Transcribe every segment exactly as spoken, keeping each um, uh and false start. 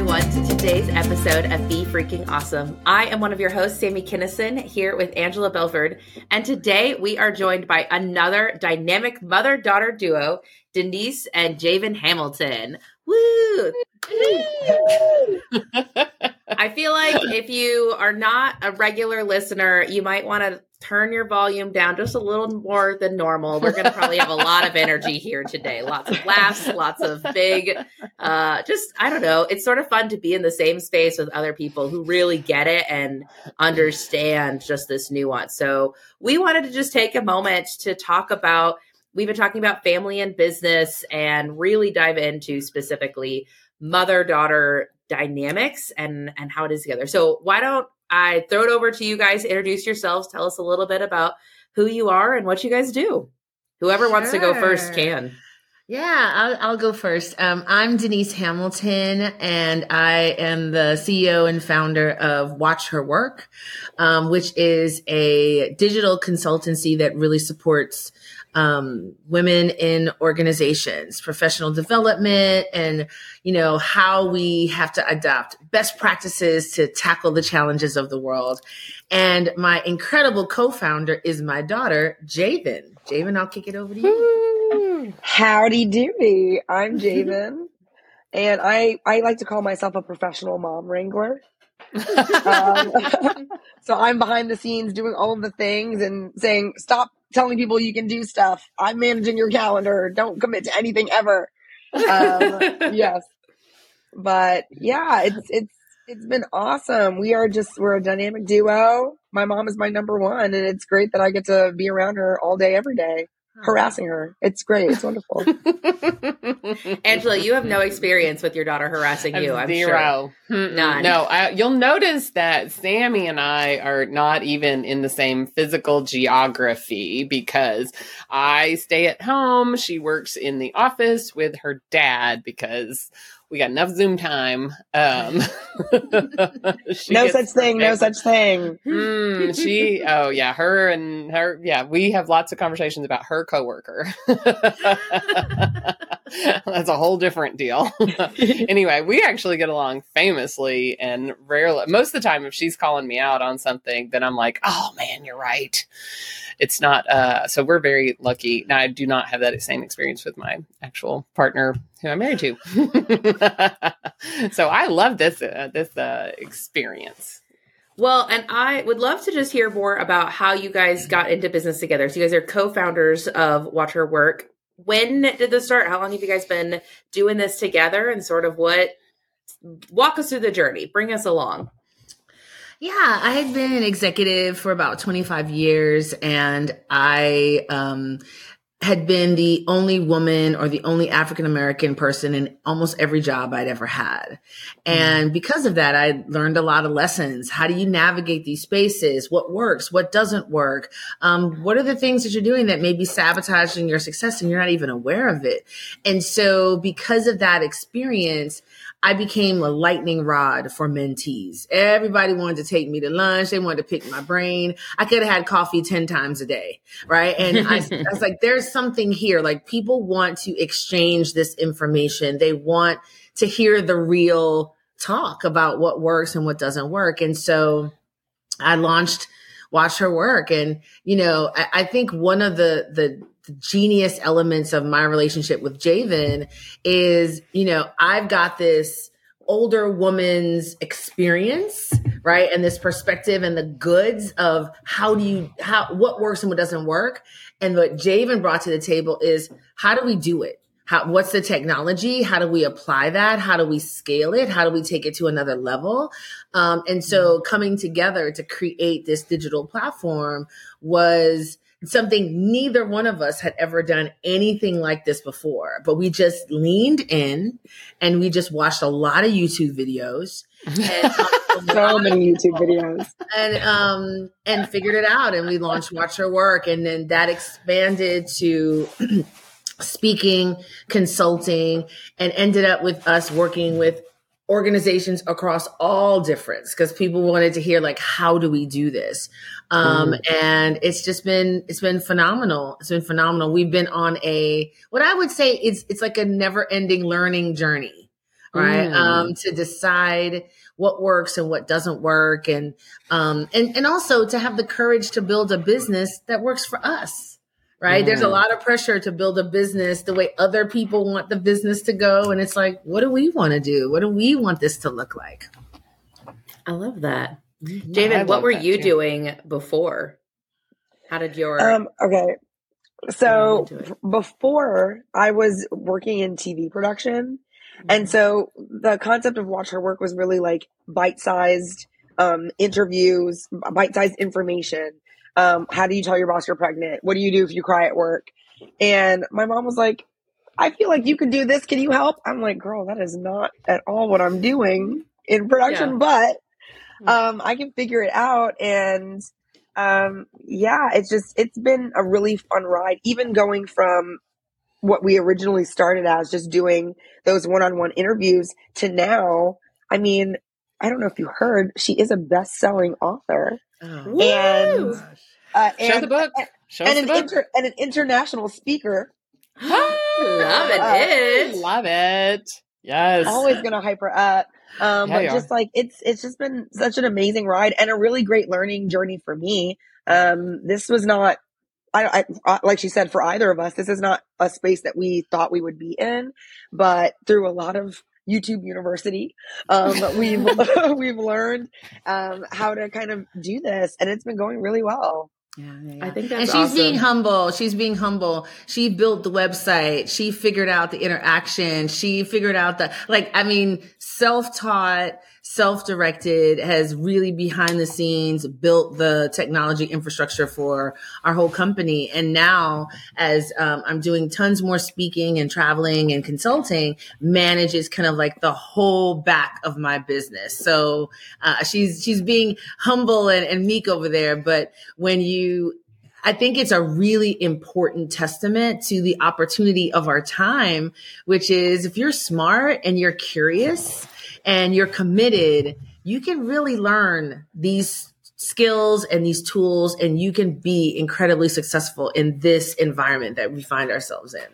everyone, to today's episode of Be Freaking Awesome. I am one of your hosts, Sammy Kinnison, here with Angela Belford, and today we are joined by another dynamic mother-daughter duo, Denise and Javen Hamilton. Woo! I feel like if you are not a regular listener, you might want to turn your volume down just a little more than normal. We're going to probably have a lot of energy here today. Lots of laughs, lots of big, uh, just, I don't know. It's sort of fun to be in the same space with other people who really get it and understand just this nuance. So we wanted to just take a moment to talk about, we've been talking about family and business and really dive into specifically mother-daughter dynamics and, and how it is together. So why don't I throw it over to you guys, introduce yourselves, tell us a little bit about who you are and what you guys do. Whoever sure. wants to go first can. Yeah, I'll, I'll go first. Um, I'm Denise Hamilton, and I am the C E O and founder of Watch Her Work, um, which is a digital consultancy that really supports um, women in organizations, professional development, and, you know, how we have to adopt best practices to tackle the challenges of the world. And my incredible co-founder is my daughter, Javen. Javen, I'll kick it over to you. Howdy doody. I'm Javen, and I, I like to call myself a professional mom wrangler. um, so I'm behind the scenes doing all of the things and saying, stop telling people you can do stuff. I'm managing your calendar. Don't commit to anything ever. Um, yes. But yeah, it's, it's, it's been awesome. We are just, we're a dynamic duo. My mom is my number one, and it's great that I get to be around her all day, every day. Harassing her. It's great. It's wonderful. Angela, you have no experience with your daughter harassing you, I'm Zero. sure. None. No, I, you'll notice that Sammy and I are not even in the same physical geography because I stay at home. She works in the office with her dad because we got enough Zoom time. Um, no such thing. No such thing. Mm, she, oh yeah, her and her, yeah, we have lots of conversations about her coworker. That's a whole different deal. Anyway, we actually get along famously, and rarely, most of the time, if she's calling me out on something, then I'm like, oh man, you're right. It's not, uh, so we're very lucky. Now, I do not have that same experience with my actual partner who I'm married to. So I love this, uh, this uh, experience. Well, and I would love to just hear more about how you guys got into business together. So you guys are co-founders of Watch Her Work. When did this start? How long have you guys been doing this together, and sort of what, walk us through the journey, bring us along. Yeah, I had been an executive for about twenty-five years, and I um, had been the only woman or the only African-American person in almost every job I'd ever had. And because of that, I learned a lot of lessons. How do you navigate these spaces? What works? What doesn't work? Um, what are the things that you're doing that may be sabotaging your success and you're not even aware of it? And so because of that experience, I became a lightning rod for mentees. Everybody wanted to take me to lunch. They wanted to pick my brain. I could have had coffee ten times a day, right? And I, I was like, there's something here. Like, people want to exchange this information. They want to hear the real talk about what works and what doesn't work. And so I launched Watch Her Work. And, you know, I, I think one of the, the, the genius elements of my relationship with Javen is, you know, I've got this older woman's experience, right? And this perspective and the goods of how do you, how, what works and what doesn't work. And what Javen brought to the table is, how do we do it? How, what's the technology? How do we apply that? How do we scale it? How do we take it to another level? Um, and so coming together to create this digital platform was something neither one of us had ever done anything like this before, but we just leaned in and we just watched a lot of YouTube videos. And so many YouTube videos. And um and figured it out, and we launched Watch Her Work, and then that expanded to speaking, consulting, and ended up with us working with organizations across all difference, because people wanted to hear, like, how do we do this? Um, mm. And it's just been, it's been phenomenal. It's been phenomenal. We've been on a, what I would say is, it's like a never ending learning journey. right? Mm. Um, to decide what works and what doesn't work. And, um, and, and also to have the courage to build a business that works for us, right? Mm. There's a lot of pressure to build a business the way other people want the business to go. And it's like, what do we want to do? What do we want this to look like? I love that. Javen, what were you too. doing before? How did your... Um, okay. So before I was working in T V production. And so the concept of Watch Her Work was really like bite-sized um, interviews, bite-sized information. Um, how do you tell your boss you're pregnant? What do you do if you cry at work? And my mom was like, I feel like you can do this. Can you help? I'm like, girl, that is not at all what I'm doing in production, yeah. but um, I can figure it out. And um, yeah, it's just, it's been a really fun ride, even going from what we originally started as, just doing those one-on-one interviews, to now. I mean, I don't know if you heard, she is a best-selling author. Oh. And, uh, Show and, the book. Show and, us an the book. inter, and an international speaker. Love it. Uh, it. Love it. Yes. Always going to hype her up. Um, Yeah, but you just are. like, it's, it's just been such an amazing ride and a really great learning journey for me. Um, this was not, I, I, like she said, for either of us, this is not a space that we thought we would be in, but through a lot of YouTube University, um, we've, we've learned, um, how to kind of do this, and it's been going really well. Yeah, yeah. I think that's and she's awesome. being humble. She's being humble. She built the website. She figured out the interaction. She figured out the, like, I mean, self-taught, self-directed, has really behind the scenes built the technology infrastructure for our whole company. And now, as um, I'm doing tons more speaking and traveling and consulting, manages kind of like the whole back of my business. So uh, she's she's being humble and, and meek over there. But when you I think it's a really important testament to the opportunity of our time, which is if you're smart and you're curious and you're committed, you can really learn these skills and these tools, and you can be incredibly successful in this environment that we find ourselves in.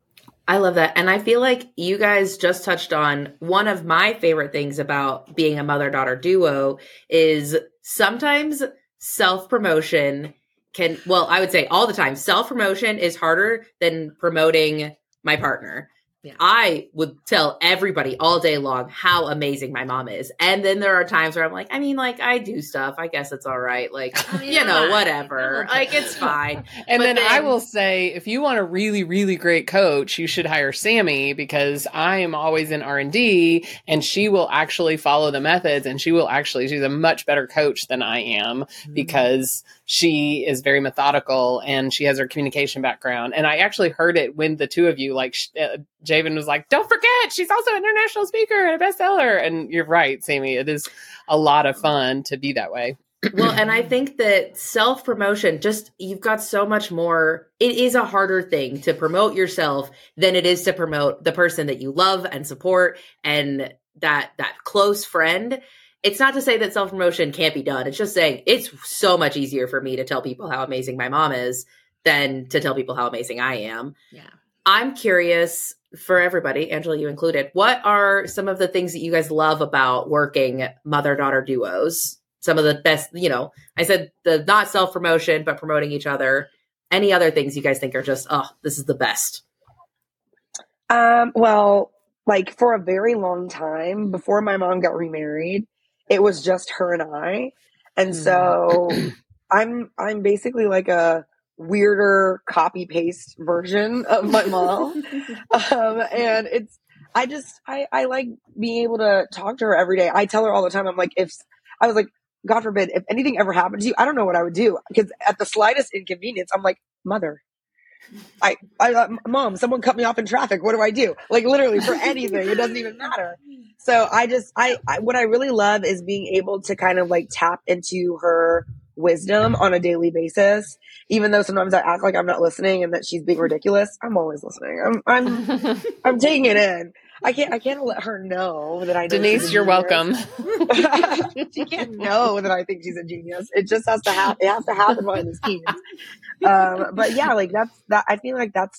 I love that. And I feel like you guys just touched on one of my favorite things about being a mother-daughter duo is sometimes self-promotion can, well, I would say all the time, self-promotion is harder than promoting my partner. Yeah. I would tell everybody all day long how amazing my mom is. And then there are times where I'm like, I mean, like, I do stuff. I guess it's all right. Like, you know, whatever. Like, it's fine. And But then, then I will say, if you want a really, really great coach, you should hire Sammy, because I am always in R and D, and she will actually follow the methods, and she will actually, she's a much better coach than I am, mm-hmm. because she is very methodical and she has her communication background. And I actually heard it when the two of you, like, uh, Javen was like, don't forget, she's also an international speaker and a bestseller. And you're right, Sammy. It is a lot of fun to be that way. Well, and I think that self-promotion, just, you've got so much more. It is a harder thing to promote yourself than it is to promote the person that you love and support and that, that close friend. It's not to say that self-promotion can't be done. It's just saying it's so much easier for me to tell people how amazing my mom is than to tell people how amazing I am. Yeah. I'm curious, for everybody, Angela, you included, what are some of the things that you guys love about working mother-daughter duos? Some of the best, you know, I said the not self-promotion, but promoting each other. Any other things you guys think are just, oh, this is the best? Um, well, like for a very long time before my mom got remarried, it was just her and I. And so I'm, I'm basically like a weirder copy paste version of my mom. um, and it's, I just, I, I like being able to talk to her every day. I tell her all the time, I'm like, if I was like, God forbid, if anything ever happened to you, I don't know what I would do. Because at the slightest inconvenience, I'm like, mother, I, I, mom, someone cut me off in traffic. What do I do? Like literally for anything. It doesn't even matter. So I just, I, I, what I really love is being able to kind of like tap into her wisdom on a daily basis. Even though sometimes I act like I'm not listening and that she's being ridiculous, I'm always listening. I'm, I'm, I'm taking it in. I can't, I can't let her know that I know Denise, you're welcome. She can't know that I think she's a genius. It just has to happen. It has to happen behind the scenes. Um, but yeah, like that's that. I feel like that's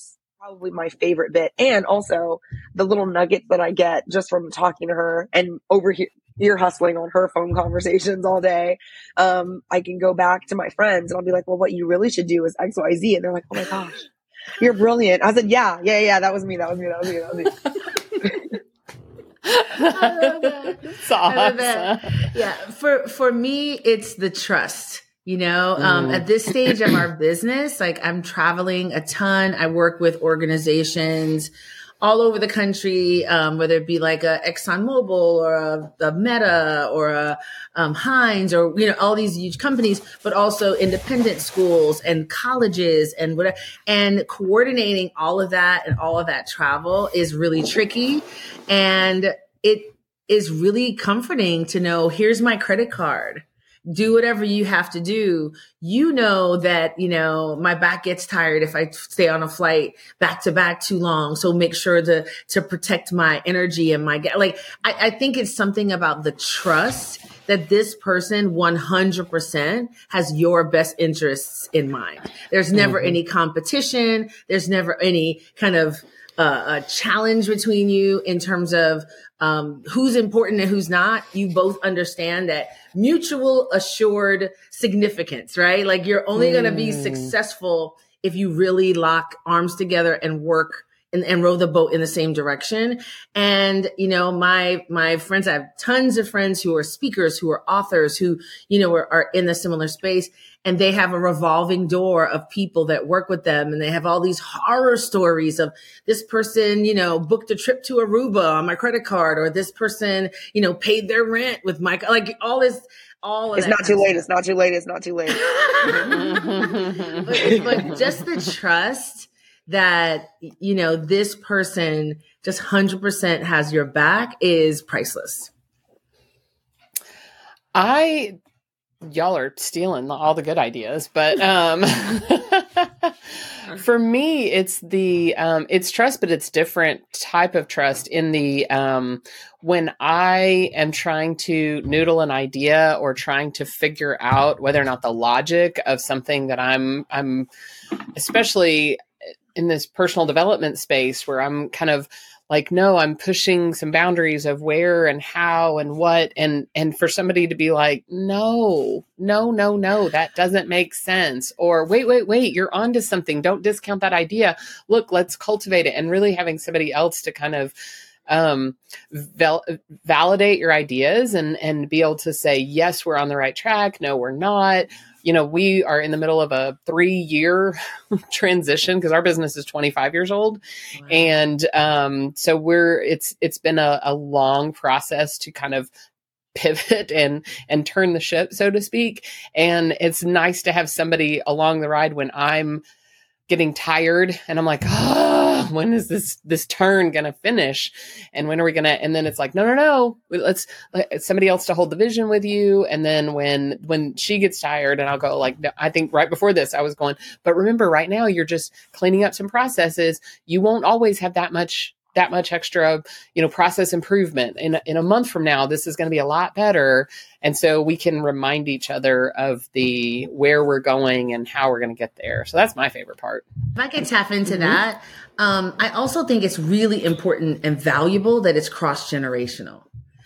probably my favorite bit. And also the little nuggets that I get just from talking to her and over here, ear hustling on her phone conversations all day. Um, I can go back to my friends and I'll be like, well, what you really should do is X, Y, Z. And they're like, oh my gosh, you're brilliant. I said, yeah, yeah, yeah. That was me. That was me. That was me. That was me. I love that. That's awesome. I love that. Yeah. For, for me, it's the trust. You know, um, Mm. at this stage of our business, like I'm traveling a ton. I work with organizations all over the country, um, whether it be like a ExxonMobil or a, a Meta or a um, Heinz or, you know, all these huge companies, but also independent schools and colleges and whatever. And coordinating all of that and all of that travel is really tricky. And it is really comforting to know, here's my credit card. Do whatever you have to do. You know that, you know, my back gets tired if I stay on a flight back to back too long. So make sure to, to protect my energy and my, like, I, I think it's something about the trust that this person one hundred percent has your best interests in mind. There's never mm-hmm. any competition. There's never any kind of uh, a challenge between you in terms of um, who's important and who's not. You both understand that mutual assured significance, right? Like you're only mm. going to be successful if you really lock arms together and work and, and row the boat in the same direction. And, you know, my, my friends, I have tons of friends who are speakers, who are authors, who, you know, are, are in the similar space. And they have a revolving door of people that work with them. And they have all these horror stories of this person, you know, booked a trip to Aruba on my credit card, or this person, you know, paid their rent with my, like all this, all of It's that not too late. It's not too late. It's not too late. but, but just the trust that, you know, this person just one hundred percent has your back is priceless. I, y'all are stealing all the good ideas, but um, for me, it's the um, it's trust, but it's different type of trust. In the um, when I am trying to noodle an idea or trying to figure out whether or not the logic of something that I'm I'm especially in this personal development space where I'm kind of like, no, I'm pushing some boundaries of where and how and what. And, and for somebody to be like, no, no, no, no, that doesn't make sense. Or wait, wait, wait, you're onto something. Don't discount that idea. Look, let's cultivate it. And really having somebody else to kind of um, val- validate your ideas and, and be able to say, yes, we're on the right track. No, we're not. You know, we are in the middle of a three year transition because our business is twenty-five years old. Wow. And um, so we're, it's, it's been a, a long process to kind of pivot and, and turn the ship, so to speak. And it's nice to have somebody along the ride when I'm getting tired and I'm like, oh, when is this, this turn going to finish? And when are we going to, and then it's like, no, no, no, let's let somebody else to hold the vision with you. And then when, when she gets tired and I'll go like, no, I think right before this, I was going, but remember right now you're just cleaning up some processes. You won't always have that much that much extra, you know, process improvement. In, in a month from now, this is going to be a lot better. And so we can remind each other of the, where we're going and how we're going to get there. So that's my favorite part. If I could tap into mm-hmm. that, um, I also think it's really important and valuable that it's cross-generational.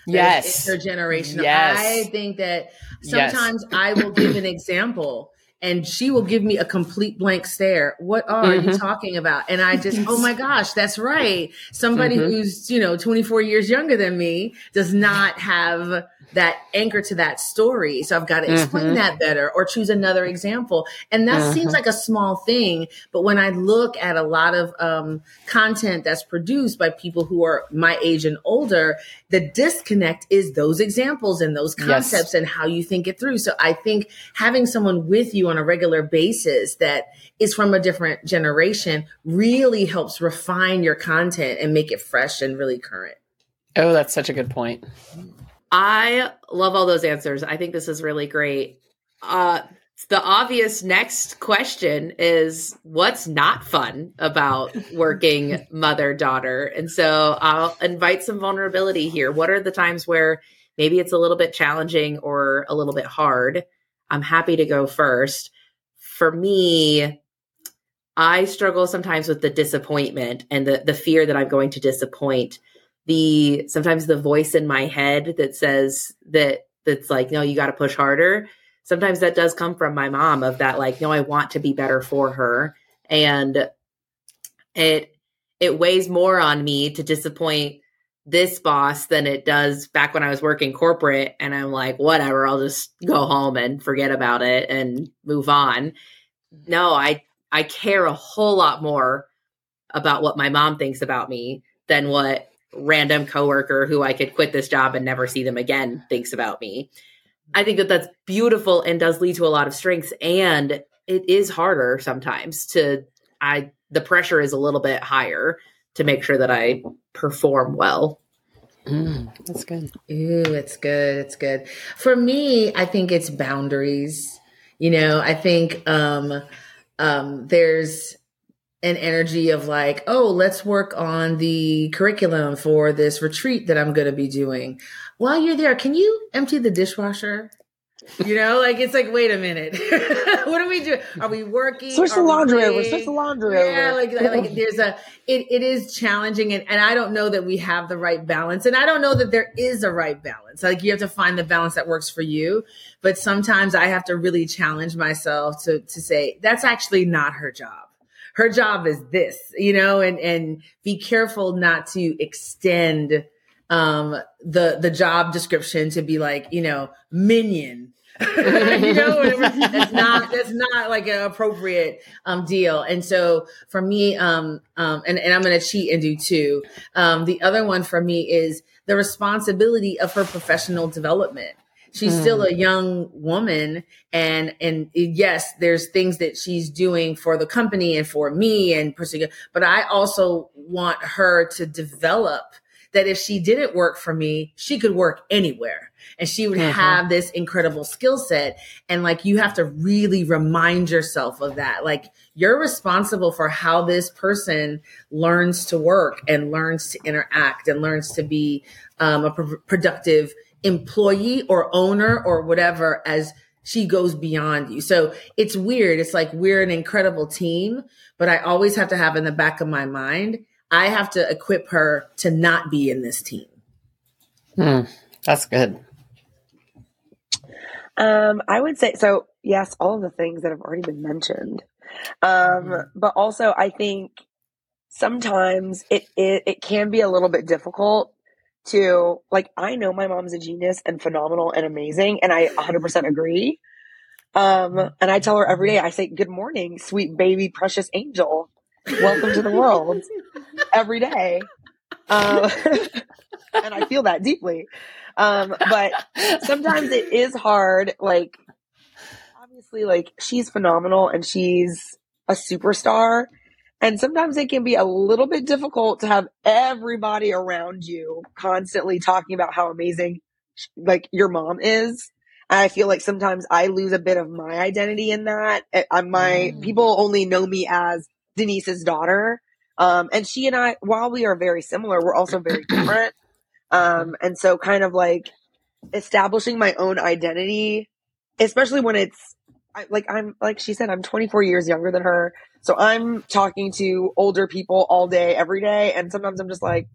Yes. It's intergenerational. Yes. I think that sometimes yes. I will give an example and she will give me a complete blank stare. What are mm-hmm. you talking about? And I just, oh my gosh, that's right. Somebody mm-hmm. who's, you know, twenty-four years younger than me does not have that anchor to that story. So I've got to explain mm-hmm. that better or choose another example. And that mm-hmm. seems like a small thing. But when I look at a lot of um, content that's produced by people who are my age and older, the disconnect is those examples and those concepts yes. and how you think it through. So I think having someone with you on a regular basis that is from a different generation really helps refine your content and make it fresh and really current. Oh, that's such a good point. I love all those answers. I think this is really great. Uh, the obvious next question is what's not fun about working mother-daughter? And so I'll invite some vulnerability here. What are the times where maybe it's a little bit challenging or a little bit hard? I'm happy to go first. For me, I struggle sometimes with the disappointment and the, the fear that I'm going to disappoint. The sometimes the voice in my head that says that that's like, no, you got to push harder. Sometimes that does come from my mom of that, like, no, I want to be better for her. And it it weighs more on me to disappoint this boss than it does back when I was working corporate. And I'm like, whatever, I'll just go home and forget about it and move on. No, I I care a whole lot more about what my mom thinks about me than what random coworker who I could quit this job and never see them again thinks about me. I think that that's beautiful and does lead to a lot of strengths. And it is harder sometimes to, I, the pressure is a little bit higher to make sure that I perform well. Mm, that's good. Ooh, it's good. It's good. For me, I think it's boundaries. You know, I think, um, um, there's an energy of like, oh, let's work on the curriculum for this retreat that I'm going to be doing. While you're there, can you empty the dishwasher? You know, like, it's like, wait a minute. What are we doing? Are we working? Switch the Are we laundry over. playing? Switch the laundry Yeah, over. like, like there's a, it, it is challenging. And, and I don't know that we have the right balance. And I don't know that there is a right balance. Like, you have to find the balance that works for you. But sometimes I have to really challenge myself to, to say, that's actually not her job. Her job is this, you know, and, and be careful not to extend um, the, the job description to be like, you know, minion, you know, whatever. That's not, that's not like an appropriate um, deal. And so for me, um, um, and, and I'm going to cheat and do two. Um, the other one for me is the responsibility of her professional development. She's mm. still a young woman. And, and yes, there's things that she's doing for the company and for me and particular, but I also want her to develop that if she didn't work for me, she could work anywhere and she would mm-hmm. have this incredible skill set. And like, you have to really remind yourself of that. Like, you're responsible for how this person learns to work and learns to interact and learns to be um, a pr- productive employee or owner or whatever as she goes beyond you. So it's weird. It's like, we're an incredible team, but I always have to have in the back of my mind, I have to equip her to not be in this team. Hmm, that's good. Um, I would say, so yes, all of the things that have already been mentioned. Um, but also I think sometimes it, it, it can be a little bit difficult to, like, I know my mom's a genius and phenomenal and amazing, and I one hundred percent agree. Um, and I tell her every day, I say, good morning, sweet baby, precious angel. Welcome to the world every day. Um, and I feel that deeply. Um, but sometimes it is hard. Like, obviously, like, she's phenomenal and she's a superstar. And sometimes it can be a little bit difficult to have everybody around you constantly talking about how amazing, like, your mom is. And I feel like sometimes I lose a bit of my identity in that. I, my mm. people only know me as Denise's daughter. Um, and she and I, while we are very similar, we're also very different. Um, and so kind of like establishing my own identity, especially when it's I, like, I'm, like she said, I'm twenty-four years younger than her. So I'm talking to older people all day, every day. And sometimes I'm just like,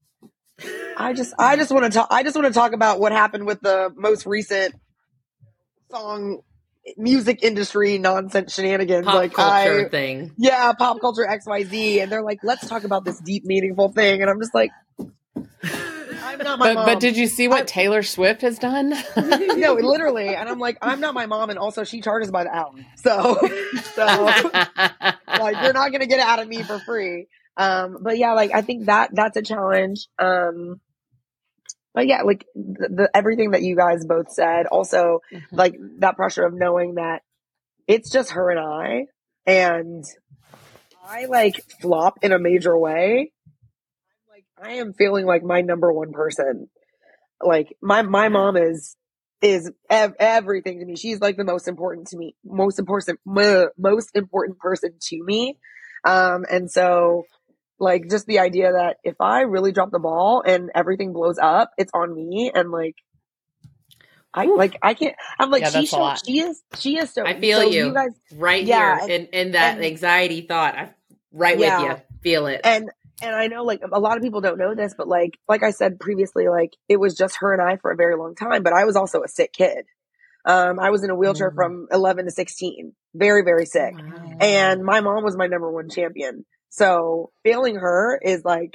I just, I just want to talk, I just want to talk about what happened with the most recent song music industry nonsense shenanigans. Pop like culture I, thing. Yeah. Pop culture X Y Z. And they're like, let's talk about this deep, meaningful thing. And I'm just like, I'm not my but, mom. But did you see what I, Taylor Swift has done? No, literally. And I'm like, I'm not my mom. And also she charges by the hour. So, so like, you're not going to get it out of me for free. Um, but yeah, like, I think that that's a challenge. Um, but yeah, like the, the everything that you guys both said, also mm-hmm. like that pressure of knowing that it's just her and I, and I like flop in a major way. Like, I am feeling like my number one person. Like, my, my mom is, is ev- everything to me. She's like the most important to me, most important, most important person to me. Um, and so like, just the idea that if I really drop the ball and everything blows up, it's on me. And like, I like, I can't, I'm like, Yeah, she, that's a show, lot. she is, she is so, I feel so you, you guys, right yeah, here in, in that and- anxiety thought. I'm right Yeah. with you. Feel it. and, and I know like a lot of people don't know this, but like, like I said previously, like it was just her and I for a very long time, but I was also a sick kid. Um, I was in a wheelchair Mm. from eleven to sixteen, very, very sick. Wow. And my mom was my number one champion. So failing her is like,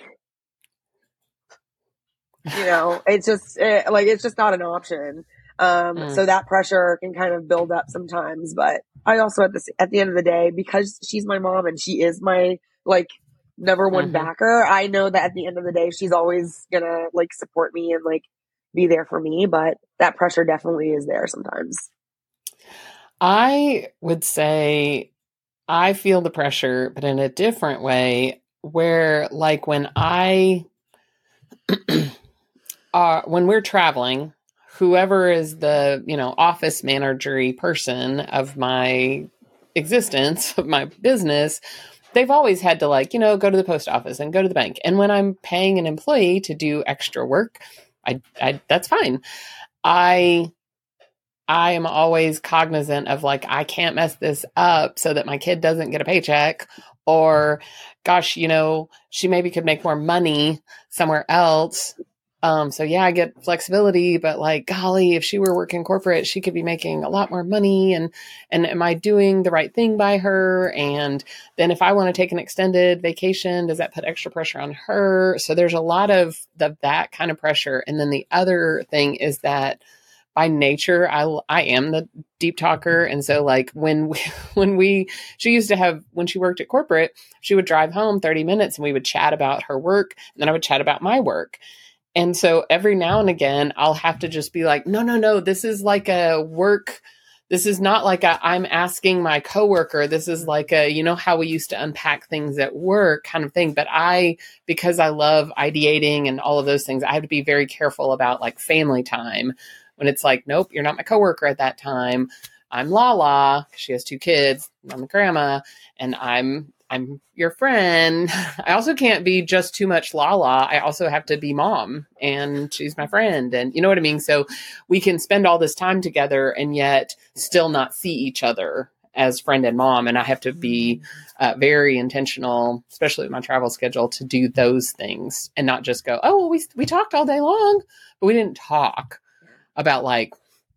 you know, it's just it, like, it's just not an option. Um, Mm. so that pressure can kind of build up sometimes, but I also at the, at the end of the day, because she's my mom and she is my like number one Mhm. backer, I know that at the end of the day, she's always gonna like support me and like be there for me, but that pressure definitely is there sometimes. I would say I feel the pressure, but in a different way, where like when I, uh, when we're traveling, whoever is the, you know, office managery person of my existence, of my business, they've always had to like, you know, go to the post office and go to the bank. And when I'm paying an employee to do extra work, I, I that's fine. I I am always cognizant of like, I can't mess this up so that my kid doesn't get a paycheck, or gosh, you know, she maybe could make more money somewhere else. Um, so yeah, I get flexibility, but like, golly, if she were working corporate, she could be making a lot more money. And, and am I doing the right thing by her? And then if I want to take an extended vacation, does that put extra pressure on her? So there's a lot of the, that kind of pressure. And then the other thing is that by nature, I, I am the deep talker. And so like when we, when we, she used to have, when she worked at corporate, she would drive home thirty minutes and we would chat about her work. And then I would chat about my work. And so every now and again, I'll have to just be like, no, no, no, this is like a work. This is not like a, I'm asking my coworker. This is like a, you know, how we used to unpack things at work kind of thing. But I, because I love ideating and all of those things, I have to be very careful about like family time when it's like, nope, you're not my coworker at that time. I'm Lala, because she has two kids. I'm the grandma, and I'm I'm your friend. I also can't be just too much Lala. I also have to be mom, and she's my friend, and you know what I mean? So we can spend all this time together and yet still not see each other as friend and mom. And I have to be uh, very intentional, especially with my travel schedule, to do those things and not just go, oh, well, we, we talked all day long, but we didn't talk about like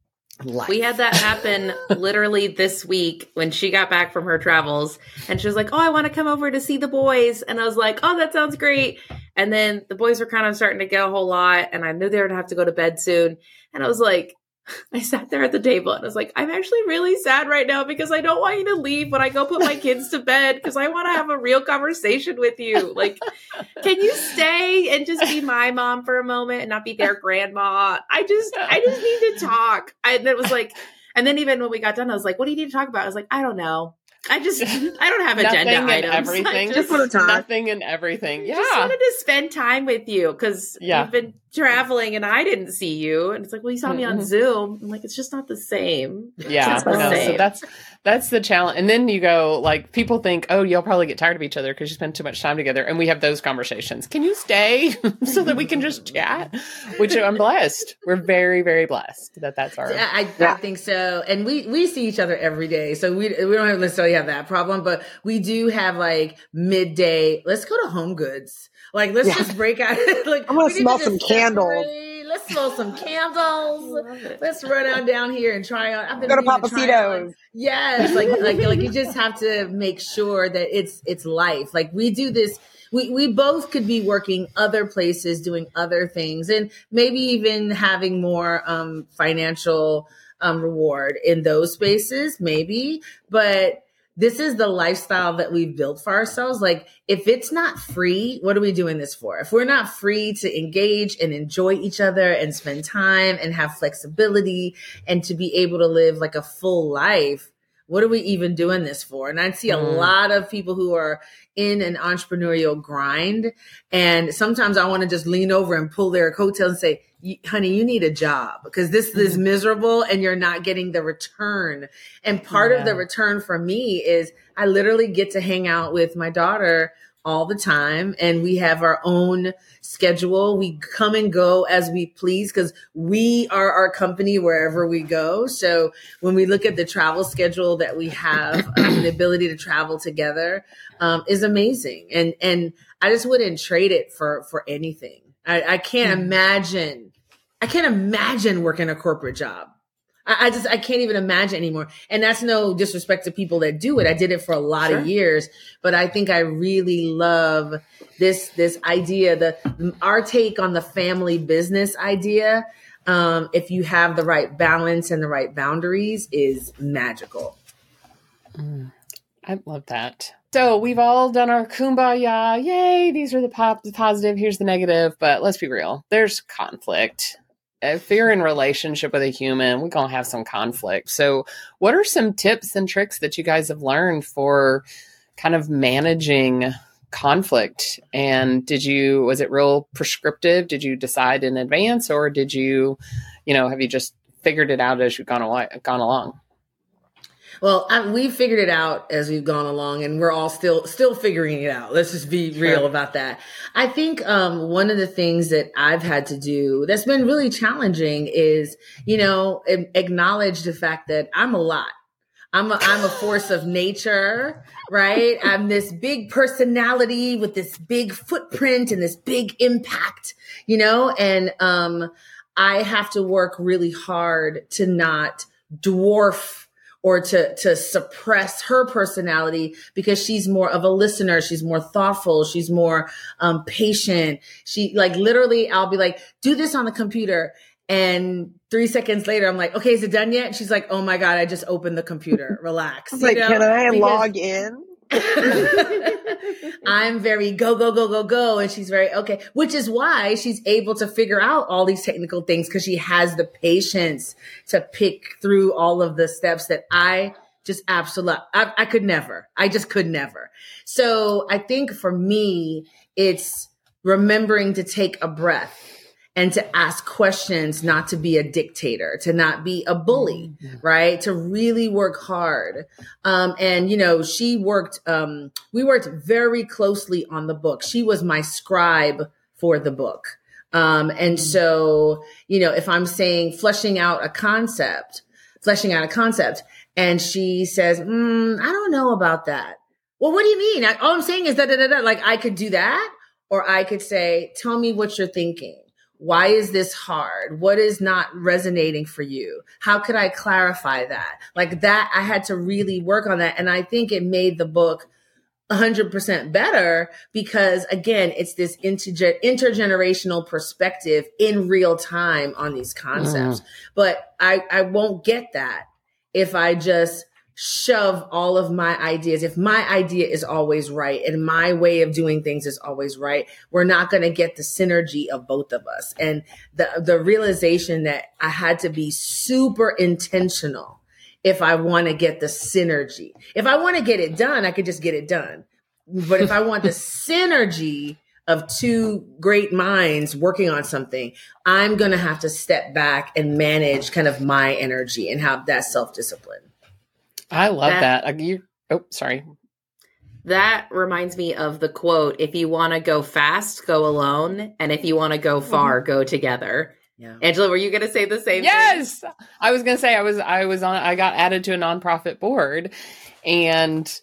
life. We had that happen literally this week when she got back from her travels, and she was like, oh, I want to come over to see the boys. And I was like, oh, that sounds great. And then the boys were kind of starting to get a whole lot, and I knew they were going to have to go to bed soon. And I was like, I sat there at the table and I was like, I'm actually really sad right now because I don't want you to leave when I go put my kids to bed, because I want to have a real conversation with you. Like, can you stay and just be my mom for a moment and not be their grandma? I just, I just need to talk. I, and it was like, and then even when we got done, I was like, what do you need to talk about? I was like, I don't know. I just, I don't have agenda nothing items. And everything. I just, want to talk. Nothing and everything. Yeah. just wanted to spend time with you because Yeah. you've been traveling and I didn't see you. And it's like, well, you saw me on Mhm. Zoom. I'm like, it's just not the same. Yeah, It's not the no, so same. that's that's the challenge. And then you go like, people think, oh, you'll probably get tired of each other because you spend too much time together. And we have those conversations. Can you stay so that we can just chat? Which I'm blessed. We're very, very blessed that that's our. Yeah, I, Yeah. I think so. And we, we see each other every day. So we, we don't have necessarily have that problem, but we do have like midday, let's go to Home Goods. Like, let's Yeah. just break out. Like, I wanna we need smell to some just candles. separate. Let's smell some candles. love it. Let's run on down here and try on. I've been Go to meaning try on- Papacitos. Yes, like like like you just have to make sure that it's it's life. Like we do this. We we both could be working other places, doing other things, and maybe even having more um, financial um, reward in those spaces. Maybe, but this is the lifestyle that we've built for ourselves. Like, if it's not free, what are we doing this for? If we're not free to engage and enjoy each other and spend time and have flexibility and to be able to live like a full life, what are we even doing this for? And I see a Mm. lot of people who are in an entrepreneurial grind. And sometimes I want to just lean over and pull their coattails and say, honey, you need a job because this is Mhm. miserable and you're not getting the return. And part of the Yeah. return for me is I literally get to hang out with my daughter all the time, and we have our own schedule. We come and go as we please because we are our company wherever we go. So when we look at the travel schedule that we have, um, the ability to travel together um, is amazing. And and I just wouldn't trade it for for anything. I, I can't mm. imagine. I can't imagine working a corporate job. I just, I can't even imagine anymore. And that's no disrespect to people that do it. I did it for a lot sure. of years, but I think I really love this, this idea, the, our take on the family business idea. Um, if you have the right balance and the right boundaries is magical. Mm, I love that. So we've all done our kumbaya. Yay. These are the pop, the positive. Here's the negative, but let's be real. There's conflict. If you're in relationship with a human, we're going to have some conflict. So what are some tips and tricks that you guys have learned for kind of managing conflict? And did you, was it real prescriptive? Did you decide in advance, or did you, you know, have you just figured it out as you've gone, away, gone along? Well, I, we've figured it out as we've gone along, and we're all still still figuring it out. Let's just be real about that. I think um, one of the things that I've had to do that's been really challenging is, you know, acknowledge the fact that I'm a lot. I'm a, I'm a force of nature, right? I'm this big personality with this big footprint and this big impact, you know, and um, I have to work really hard to not dwarf or to, to suppress her personality because she's more of a listener. She's more thoughtful. She's more, um, patient. She like literally, I'll be like, do this on the computer. And three seconds later, I'm like, okay, is it done yet? And she's like, oh my God, I just opened the computer. Relax. Like, know? Can I because- log in? I'm very go, go, go, go, go. And she's very, okay, which is why she's able to figure out all these technical things because she has the patience to pick through all of the steps that I just absolutely, I, I could never, I just could never. So I think for me, it's remembering to take a breath and to ask questions, not to be a dictator, to not be a bully, mm-hmm. right? To really work hard. Um, and, you know, she worked, um, we worked very closely on the book. She was my scribe for the book. Um, and mm-hmm. so, you know, if I'm saying fleshing out a concept, fleshing out a concept, and she says, mm, I don't know about that. Well, what do you mean? I, all I'm saying is that, da, da, da. Like I could do that, or I could say, tell me what you're thinking. Why is this hard? What is not resonating for you? How could I clarify that? Like that, I had to really work on that. And I think it made the book one hundred percent better because, again, it's this interge- intergenerational perspective in real time on these concepts. Mm. But I, I won't get that if I just shove all of my ideas. If my idea is always right and my way of doing things is always right, we're not going to get the synergy of both of us. And the, the realization that I had to be super intentional if I want to get the synergy. If I want to get it done, I could just get it done. But if I want the synergy of two great minds working on something, I'm going to have to step back and manage kind of my energy and have that self-discipline. I love that. that. You, oh, sorry. That reminds me of the quote, if you want to go fast, go alone. And if you want to go far, mm-hmm. go together. Yeah. Angela, were you going to say the same yes! thing? Yes. I was going to say I was, I was on, I got added to a nonprofit board and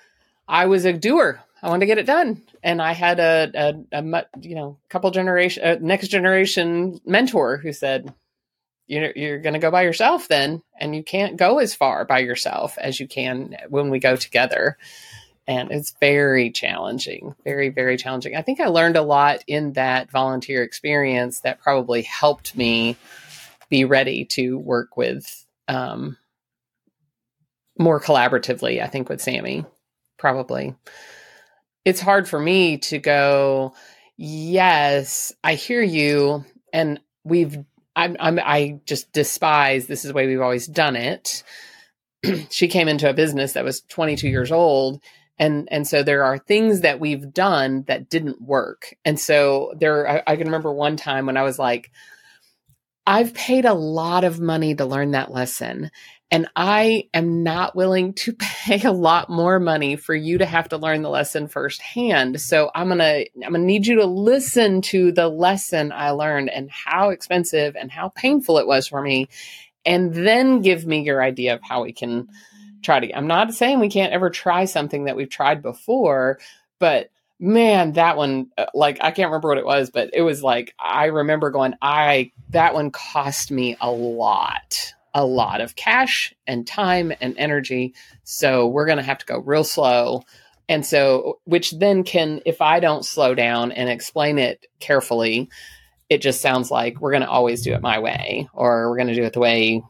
I was a doer. I wanted to get it done. And I had a, a, a you know, couple generation, a next generation mentor who said, You're, you're going to go by yourself then, and you can't go as far by yourself as you can when we go together. And it's very challenging, very, very challenging. I think I learned a lot in that volunteer experience that probably helped me be ready to work with um, more collaboratively, I think, with Sammy, probably. It's hard for me to go, yes, I hear you, and we've I'm, I'm, I just despise, this is the way we've always done it. She came into a business that was twenty-two years old. And, and so there are things that we've done that didn't work. And so there, I, I can remember one time when I was like, I've paid a lot of money to learn that lesson. And I am not willing to pay a lot more money for you to have to learn the lesson firsthand. So I'm going to, I'm going to need you to listen to the lesson I learned and how expensive and how painful it was for me. And then give me your idea of how we can try to, I'm not saying we can't ever try something that we've tried before, but man, that one, like, I can't remember what it was, but it was like, I remember going, I, that one cost me a lot. a lot of cash and time and energy. So we're going to have to go real slow. And so, which then can, if I don't slow down and explain it carefully, it just sounds like we're going to always do it my way, or we're going to do it the way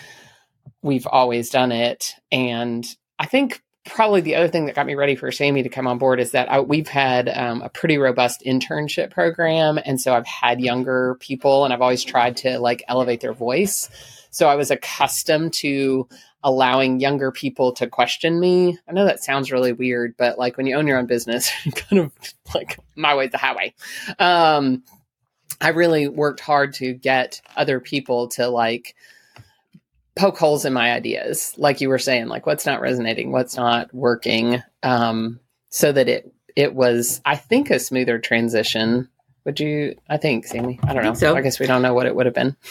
we've always done it. And I think probably the other thing that got me ready for Sammy to come on board is that I, we've had um, a pretty robust internship program. And so I've had younger people, and I've always tried to like elevate their voice. So I was accustomed to allowing younger people to question me. I know that sounds really weird, but like when you own your own business, kind of like my way's the highway. Um, I really worked hard to get other people to like poke holes in my ideas. Like you were saying, like what's not resonating, what's not working. Um, so that it, it was, I think, a smoother transition. Would you, I think, Sammy, I don't know. I, so. I guess we don't know what it would have been.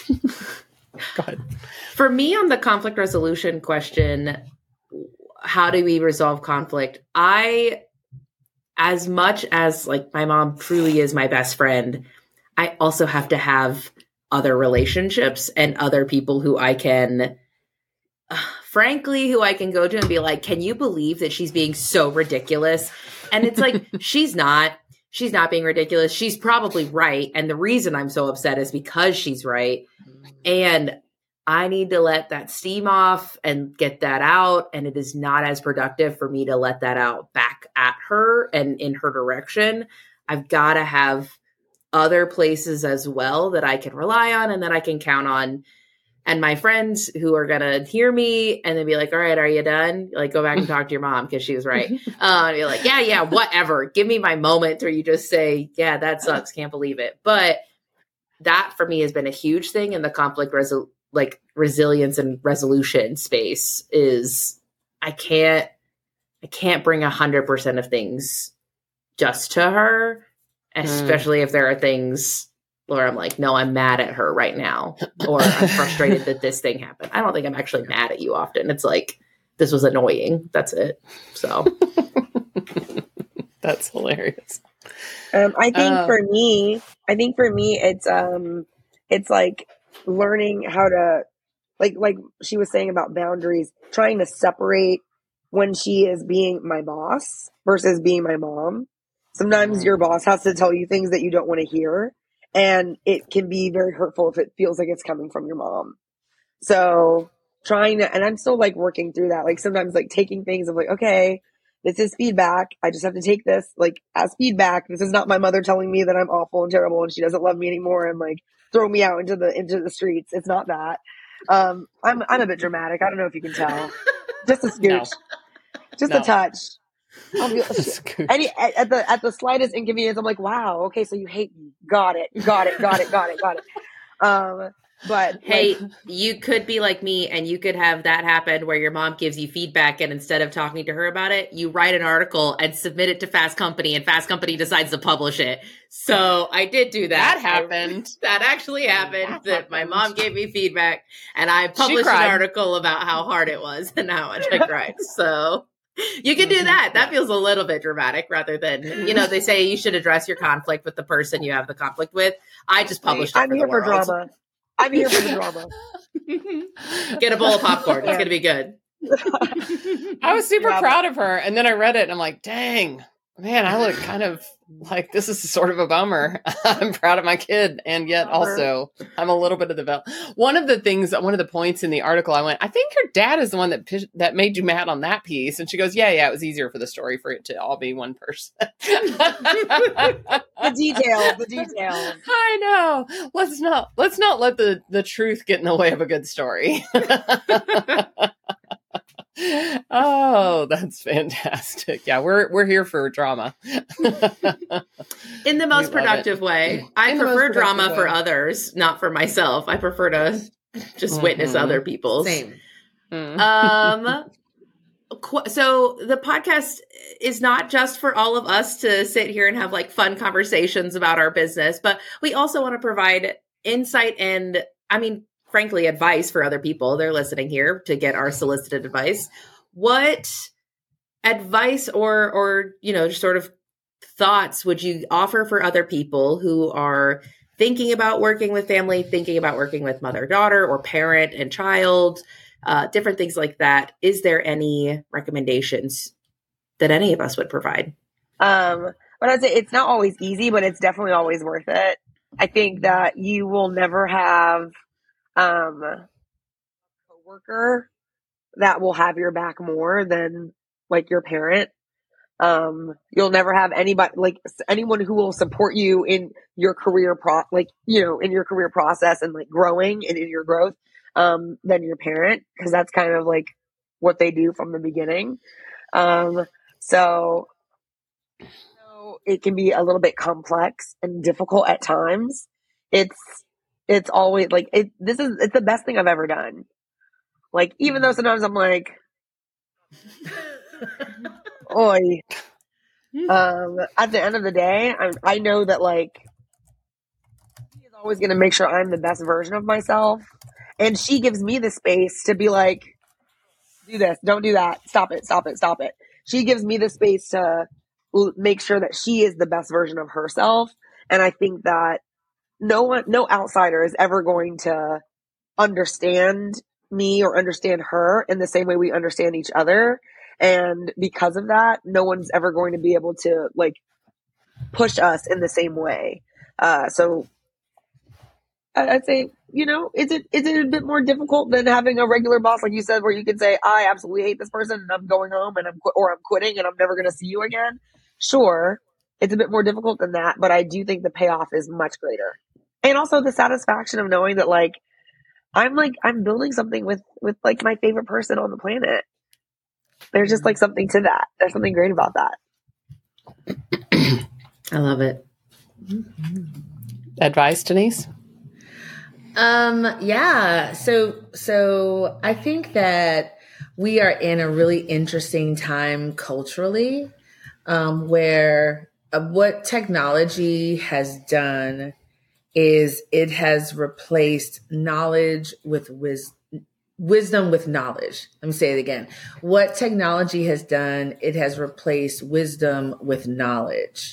Go ahead. For me, on the conflict resolution question, how do we resolve conflict? I, as much as like my mom truly is my best friend, I also have to have other relationships and other people who I can, uh, frankly, who I can go to and be like, can you believe that she's being so ridiculous? And it's like, she's not. She's not being ridiculous. She's probably right. And the reason I'm so upset is because she's right. And I need to let that steam off and get that out. And it is not as productive for me to let that out back at her and in her direction. I've got to have other places as well that I can rely on and that I can count on. And my friends who are going to hear me and then be like, all right, are you done? Like, go back and talk to your mom because she was right. Uh, and be like, yeah, yeah, whatever. Give me my moment where you just say, yeah, that sucks. Can't believe it. But that for me has been a huge thing in the conflict resol- like resilience and resolution space is I can't, I can't bring a hundred percent of things just to her, especially mm. if there are things where I'm like, no, I'm mad at her right now, or I'm frustrated that this thing happened. I don't think I'm actually mad at you often. It's like, this was annoying. That's it. So that's hilarious. Um, I think uh, for me, I think for me, it's, um, it's like learning how to, like, like she was saying about boundaries, trying to separate when she is being my boss versus being my mom. Sometimes your boss has to tell you things that you don't want to hear. And it can be very hurtful if it feels like it's coming from your mom. So trying to, and I'm still like working through that. Like sometimes like taking things of like, okay, this is feedback. I just have to take this like as feedback. This is not my mother telling me that I'm awful and terrible and she doesn't love me anymore and like throw me out into the, into the streets. It's not that. Um, I'm, I'm a bit dramatic. I don't know if you can tell. Just a scooch. No. Just no. a touch. I'll be, any, at, at the at the slightest inconvenience, I'm like, wow, okay, so you hate me. Got it, got it, got it, got it, got it. Um, but hey, like, you could be like me, and you could have that happen where your mom gives you feedback, and instead of talking to her about it, you write an article and submit it to Fast Company, and Fast Company decides to publish it. So I did do that. That happened. I, that actually happened. That, that my mom gave me feedback, and I She published an cried. article about how hard it was and how much I cried. So. You can do that. That feels a little bit dramatic rather than, you know, they say you should address your conflict with the person you have the conflict with. I just published it I'm for here the for world. drama. I'm here for the drama. Get a bowl of popcorn. It's going to be good. I was super Yeah, proud of her. And then I read it and I'm like, dang, man, I look kind of like this is sort of a bummer. I'm proud of my kid. And yet also I'm a little bit of the bell. One of the things, one of the points in the article, I went, I think your dad is the one that pish- that made you mad on that piece. And she goes, yeah, yeah, it was easier for the story for it to all be one person. The details, the details. I know. Let's not, let's not let the, the truth get in the way of a good story. Oh, that's fantastic. Yeah, we're we're here for drama. In the most productive way. I In the most prefer productive drama way. for others, not for myself. I prefer to just Mhm. witness other people's. Same. Mm. Um, qu- so the podcast is not just for all of us to sit here and have like fun conversations about our business, but we also want to provide insight and, I mean, frankly, advice for other people. They're listening here to get our solicited advice. What advice or, or, you know, sort of thoughts would you offer for other people who are thinking about working with family, thinking about working with mother, daughter, or parent and child, uh, different things like that? Is there any recommendations that any of us would provide? Um, but I'd say it's not always easy, but it's definitely always worth it. I think that you will never have um, a coworker that will have your back more than like your parent. Um, you'll never have anybody, like anyone who will support you in your career pro, like, you know, in your career process and like growing and in your growth, um, than your parent. Cause that's kind of like what they do from the beginning. Um, so, so it can be a little bit complex and difficult at times. It's, it's always like, it, this is, it's the best thing I've ever done. Like, even though sometimes I'm like, oi. Um, at the end of the day, I, I know that like she is always going to make sure I'm the best version of myself, and she gives me the space to be like, do this, don't do that, stop it, stop it, stop it. She gives me the space to l- make sure that she is the best version of herself, and I think that no one, no outsider is ever going to understand me or understand her in the same way we understand each other. And because of that, no one's ever going to be able to like push us in the same way. Uh, so I'd say, you know, is it, is it a bit more difficult than having a regular boss, like you said, where you can say, I absolutely hate this person and I'm going home and I'm, qu- or I'm quitting and I'm never going to see you again. Sure. It's a bit more difficult than that, but I do think the payoff is much greater. And also the satisfaction of knowing that like, I'm like, I'm building something with, with like my favorite person on the planet. There's just like something to that. There's something great about that. I love it. Advice, Denise? Um, yeah. So, so I think that we are in a really interesting time culturally, um, where uh, what technology has done is it has replaced knowledge with wisdom. Wisdom with knowledge. Let me say it again. What technology has done, it has replaced wisdom with knowledge.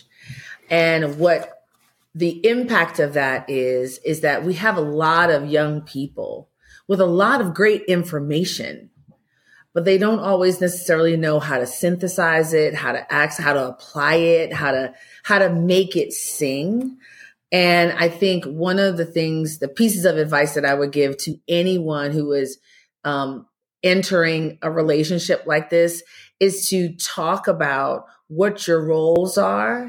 And what the impact of that is, is that we have a lot of young people with a lot of great information, but they don't always necessarily know how to synthesize it, how to act, how to apply it, how to, how to make it sing. And I think one of the things, the pieces of advice that I would give to anyone who is um, entering a relationship like this is to talk about what your roles are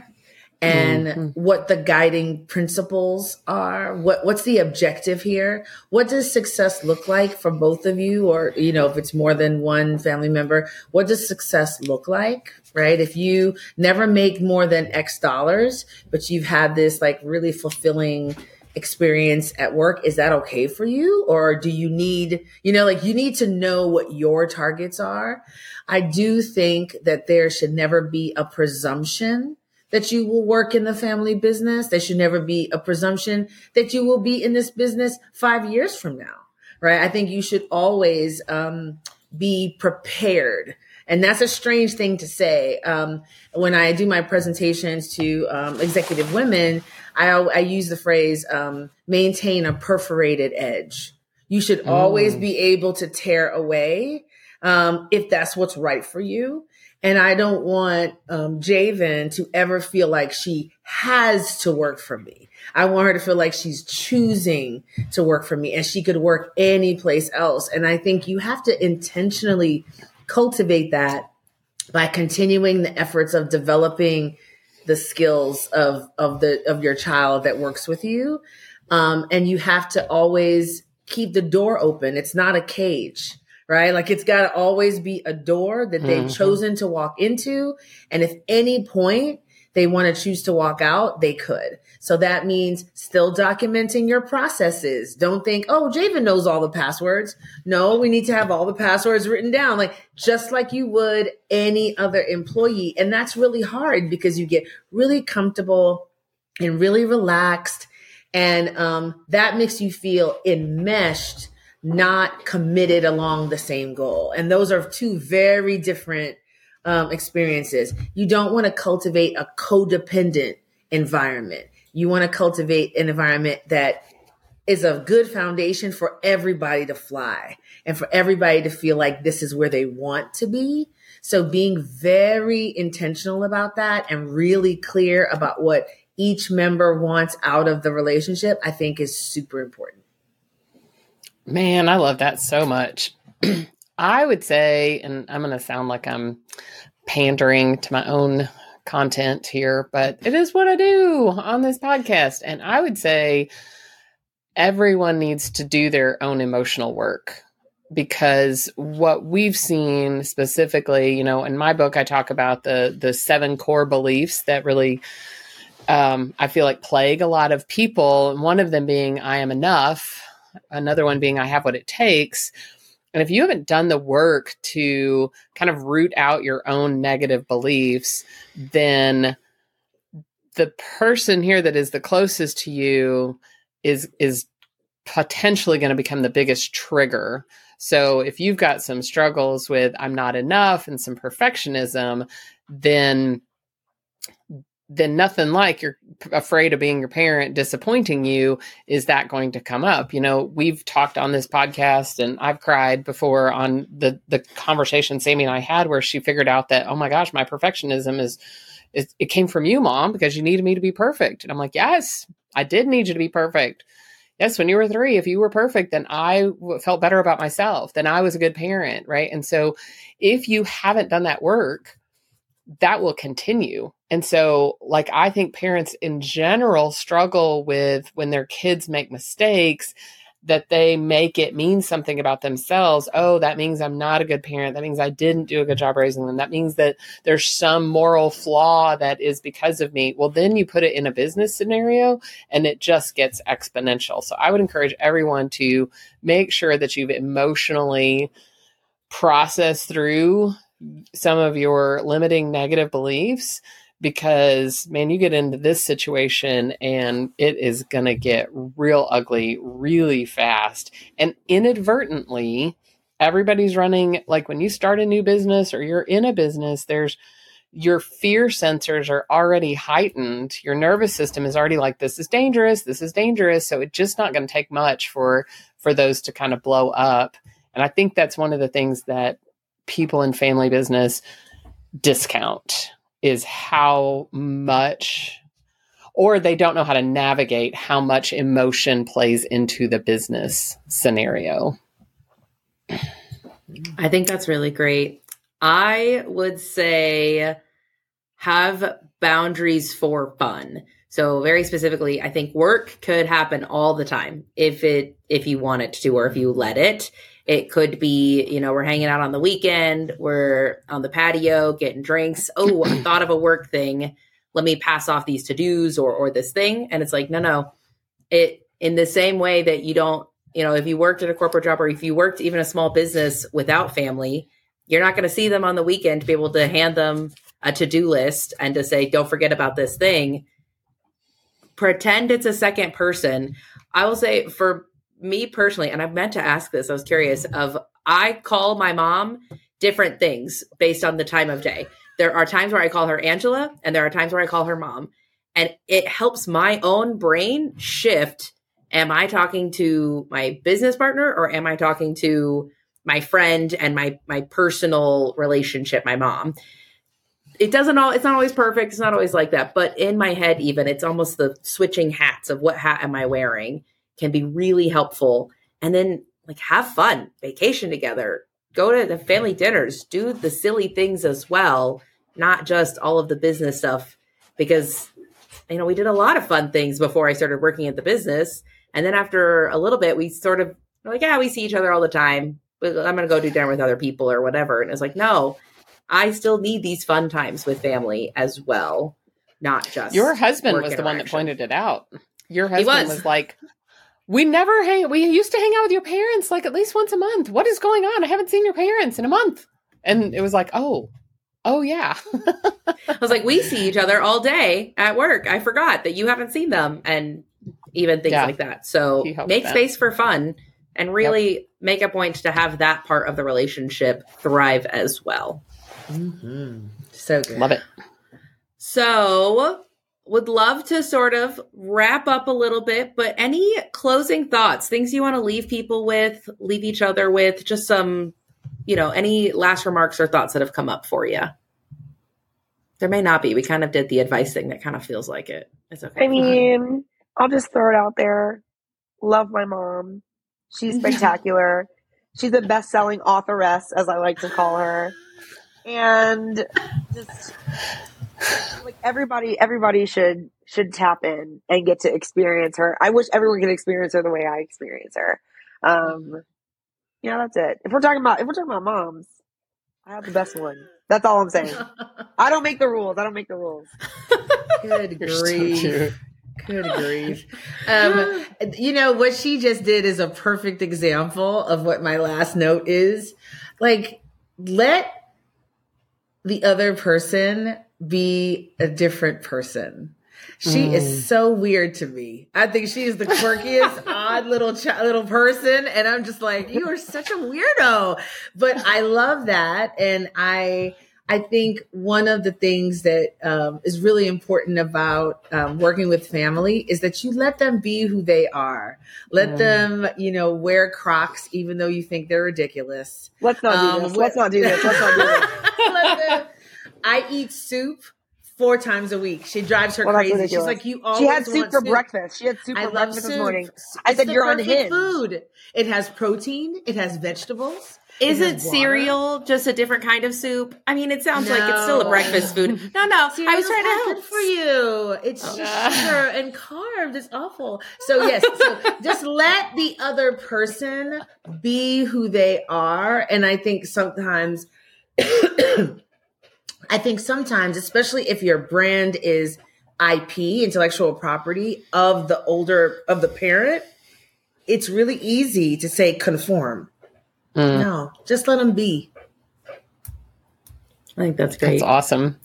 and mm-hmm. what the guiding principles are. What, what's the objective here? What does success look like for both of you? Or, you know, if it's more than one family member, what does success look like? Right? If you never make more than X dollars, but you've had this like really fulfilling experience at work, is that okay for you? Or do you need, you know, like you need to know what your targets are. I do think that there should never be a presumption that you will work in the family business. There should never be a presumption that you will be in this business five years from now, right? I think you should always um, be prepared. And that's a strange thing to say. Um, when I do my presentations to um, executive women, I, I use the phrase, um, maintain a perforated edge. You should mm. always be able to tear away um, if that's what's right for you. And I don't want um, Javen to ever feel like she has to work for me. I want her to feel like she's choosing to work for me and she could work any place else. And I think you have to intentionally cultivate that by continuing the efforts of developing the skills of, of the, of your child that works with you. Um, and you have to always keep the door open. It's not a cage, right? Like it's got to always be a door that they've mm-hmm. chosen to walk into. And if any point they want to choose to walk out, they could. So that means still documenting your processes. Don't think, oh, Javen knows all the passwords. No, we need to have all the passwords written down, like just like you would any other employee. And that's really hard because you get really comfortable and really relaxed. And um, that makes you feel enmeshed, not committed along the same goal. And those are two very different um, experiences. You don't want to cultivate a codependent environment. You want to cultivate an environment that is a good foundation for everybody to fly and for everybody to feel like this is where they want to be. So being very intentional about that and really clear about what each member wants out of the relationship, I think is super important. Man, I love that so much. I would say, and I'm going to sound like I'm pandering to my own content here, but it is what I do on this podcast. And I would say everyone needs to do their own emotional work, because what we've seen specifically, you know, in my book, I talk about the, the seven core beliefs that really, um, I feel like plague a lot of people. And one of them being, I am enough. Another one being, I have what it takes. And if you haven't done the work to kind of root out your own negative beliefs, then the person here that is the closest to you is, is potentially going to become the biggest trigger. So if you've got some struggles with I'm not enough and some perfectionism, then then nothing like you're afraid of being your parent disappointing you is that going to come up. You know, we've talked on this podcast and I've cried before on the, the conversation Sammy and I had where she figured out that, oh my gosh, my perfectionism is, is, it came from you, Mom, because you needed me to be perfect. And I'm like, yes, I did need you to be perfect. Yes, when you were three, if you were perfect, then I w- felt better about myself. Then I was a good parent, right? And so if you haven't done that work, that will continue. And so, like, I think parents in general struggle with when their kids make mistakes, that they make it mean something about themselves. Oh, that means I'm not a good parent. That means I didn't do a good job raising them. That means that there's some moral flaw that is because of me. Well, then you put it in a business scenario and it just gets exponential. So I would encourage everyone to make sure that you've emotionally processed through some of your limiting negative beliefs, because, man, you get into this situation and it is going to get real ugly really fast. And inadvertently, everybody's running, like when you start a new business or you're in a business, there's your fear sensors are already heightened. Your nervous system is already like, this is dangerous. This is dangerous. So it's just not going to take much for, for those to kind of blow up. And I think that's one of the things that people in family business discount, is how much, or they don't know how to navigate how much emotion plays into the business scenario. I think that's really great. I would say have boundaries for fun. So very specifically, I think work could happen all the time if it, if you want it to, or if you let it. It could be, you know, we're hanging out on the weekend, we're on the patio getting drinks. Oh, I thought of a work thing. Let me pass off these to-dos or or this thing. And it's like, no, no. It in the same way that you don't, you know, if you worked at a corporate job or if you worked even a small business without family, you're not going to see them on the weekend to be able to hand them a to-do list and to say, don't forget about this thing. Pretend it's a second person. I will say for me personally, and I've meant to ask this, I was curious of, I call my mom different things based on the time of day. There are times where I call her Angela and there are times where I call her Mom, and it helps my own brain shift. Am I talking to my business partner or am I talking to my friend and my, my personal relationship, my mom? It doesn't all, it's not always perfect. It's not always like that, but in my head, even it's almost the switching hats of what hat am I wearing can be really helpful. And then like have fun, vacation together, go to the family dinners, do the silly things as well, not just all of the business stuff, because, you know, we did a lot of fun things before I started working at the business. And then after a little bit, we sort of like, yeah, we see each other all the time, but I'm going to go do dinner with other people or whatever. And it's like, no, I still need these fun times with family as well. not just your husband work was the one that interaction. pointed it out. Your husband was. was like, we never hang, we used to hang out with your parents like at least once a month. What is going on? I haven't seen your parents in a month. And it was like, oh, oh yeah. I was like, we see each other all day at work. I forgot that you haven't seen them, and even things Yeah. like that. So He helped make that. space for fun and really make a point to have that part of the relationship thrive as well. Mm-hmm. So good. Love it. So would love to sort of wrap up a little bit, but any closing thoughts, things you want to leave people with, leave each other with, just some, you know, any last remarks or thoughts that have come up for you? There may not be. We kind of did the advice thing that kind of feels like it. It's okay. I mean, I'll just throw it out there. Love my mom. She's spectacular. She's a best-selling authoress, as I like to call her. And just like everybody, everybody should should tap in and get to experience her. I wish everyone could experience her the way I experience her. Um, yeah, that's it. If we're talking about if we're talking about moms, I have the best one. That's all I'm saying. I don't make the rules. I don't make the rules. Good You're so grief. cute. Good grief. Um, you know, what she just did is a perfect example of what my last note is. Like, let the other person be a different person. She Mm. is so weird to me. I think she is the quirkiest, odd little ch- little person. And I'm just like, you are such a weirdo. But I love that. And I, I think one of the things that um, is really important about um, working with family is that you let them be who they are. Let Mm. them, you know, wear Crocs, even though you think they're ridiculous. Let's not do Um, this. what- Let's not do this. Let's not do this. Let them- I eat soup four times a week. She drives her Well, that's crazy. She's ridiculous. like, you always She had soup want for breakfast. She had soup I for love breakfast soup. this morning. I It's said, the you're perfect unhinged. food. It has protein. It has vegetables. It Is has it water. cereal, just a different kind of soup? I mean, it sounds like it's still a No. breakfast food. No, no, I was Cereal's trying to not help. good for you. It's Oh. just sugar and carbs. It's awful. So yes, so just let the other person be who they are. And I think sometimes, I think sometimes, especially if your brand is I P, intellectual property of the older, of the parent, it's really easy to say conform. Mm. No, just let them be. I think that's great. That's awesome.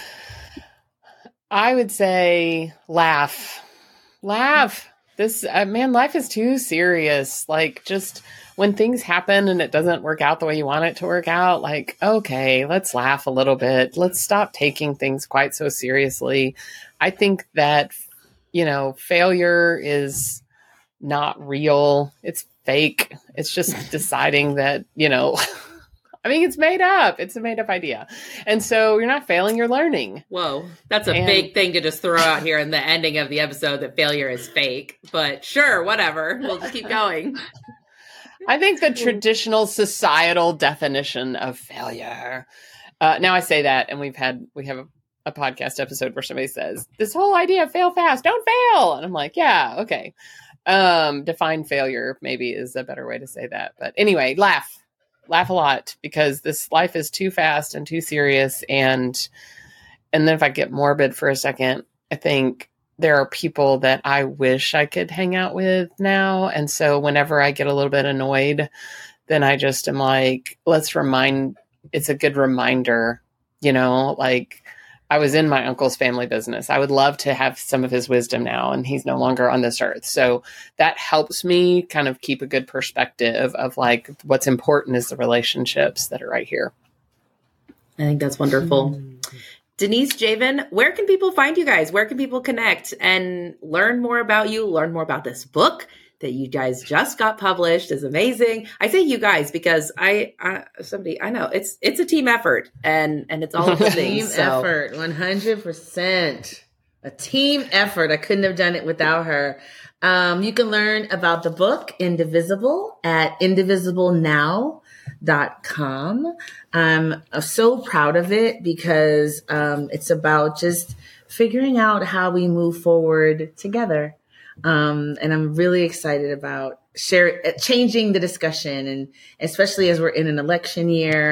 I would say laugh. Laugh. This, uh, man, life is too serious. Like, just when things happen and it doesn't work out the way you want it to work out, like, okay, let's laugh a little bit. Let's stop taking things quite so seriously. I think that, you know, failure is not real. It's fake. It's just deciding that, you know, I mean, it's made up. It's a made up idea. And so you're not failing, you're learning. Whoa, that's a And- big thing to just throw out here in the ending of the episode that failure is fake. But sure, whatever. We'll just keep going. I think the traditional societal definition of failure. Uh, now I say that, and we've had, we have a, a podcast episode where somebody says, this whole idea of fail fast, don't fail. And I'm like, yeah, okay. Um, define failure maybe is a better way to say that. But anyway, laugh. Laugh a lot, because this life is too fast and too serious. And and then if I get morbid for a second, I think there are people that I wish I could hang out with now. And so whenever I get a little bit annoyed, then I just am like, let's remind, it's a good reminder, you know, like I was in my uncle's family business. I would love to have some of his wisdom now, and he's no longer on this earth. So that helps me kind of keep a good perspective of like what's important is the relationships that are right here. I think that's wonderful. Denise, Javen, where can people find you guys? Where can people connect and learn more about you, learn more about this book that you guys just got published is amazing. I say you guys because I, I somebody I know it's it's a team effort and and it's all of the Team things. So. effort, one hundred percent. A team effort. I couldn't have done it without her. Um, you can learn about the book Indivisible at indivisible now dot com. I'm so proud of it because um, it's about just figuring out how we move forward together. Um, and I'm really excited about share changing the discussion, and especially as we're in an election year,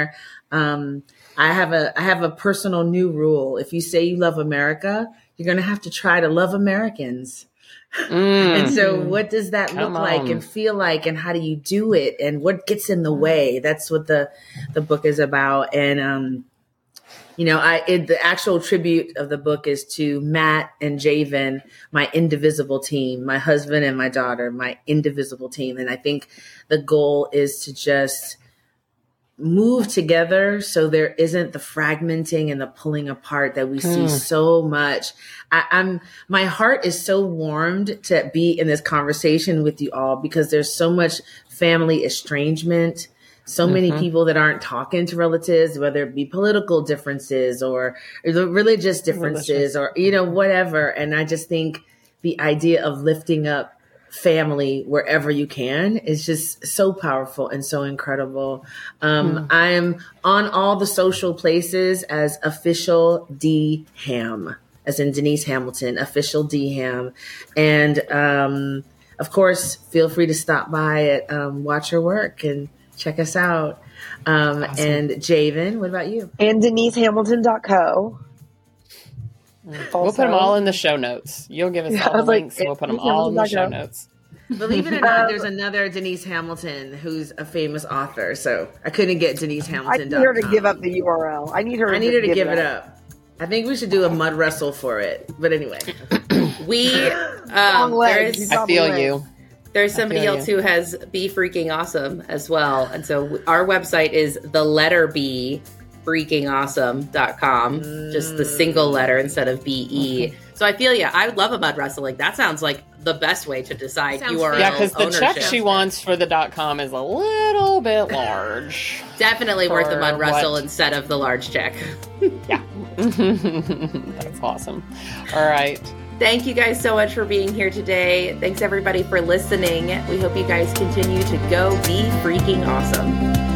Um, I have a I have a personal new rule. If you say you love America, you're going to have to try to love Americans. Mm. And so what does that Come look like on. and feel like, and how do you do it, and what gets in the way? That's what the the book is about. And um you know, I it, the actual tribute of the book is to Matt and Javen, my indivisible team, my husband and my daughter, my indivisible team. And I think the goal is to just move together so there isn't the fragmenting and the pulling apart that we see Hmm. so much. I, I'm my heart is so warmed to be in this conversation with you all because there's so much family estrangement, so many Mhm. people that aren't talking to relatives, whether it be political differences or, or the religious differences or, you know, whatever. And I just think the idea of lifting up family wherever you can is just so powerful and so incredible. Um, I am on all the social places as official D Ham, as in Denise Hamilton, official D Ham. And um, of course, feel free to stop by at um, Watch Her Work and check us out. Um, Awesome. And Javen, what about you? And denise hamilton dot co. We'll put them all in the show notes. You'll give us Yeah, all I the was like, links, and we'll put them Denise all in the show Hamilton dot com. notes. Believe it or not, there's another Denise Hamilton who's a famous author. So I couldn't get Denise I Hamilton. need her to give up the U R L. I need her. I to need just her to give it up. I think we should do a mud wrestle for it. But anyway, We Long um, legs. there's You I feel Probably. you. there's somebody feel else you. who has Be Freaking Awesome as well, and so w- our website is the letter B freaking awesome dot com, just the single letter instead of B E. So I feel yeah, I would love a mud wrestling. That sounds like the best way to decide Sounds U R L Yeah, because the ownership. check she wants for the .com is a little bit large. Definitely worth the For mud wrestle what? instead of the large check. Yeah. That's awesome. All right. Thank you guys so much for being here today. Thanks everybody for listening. We hope you guys continue to go be freaking awesome.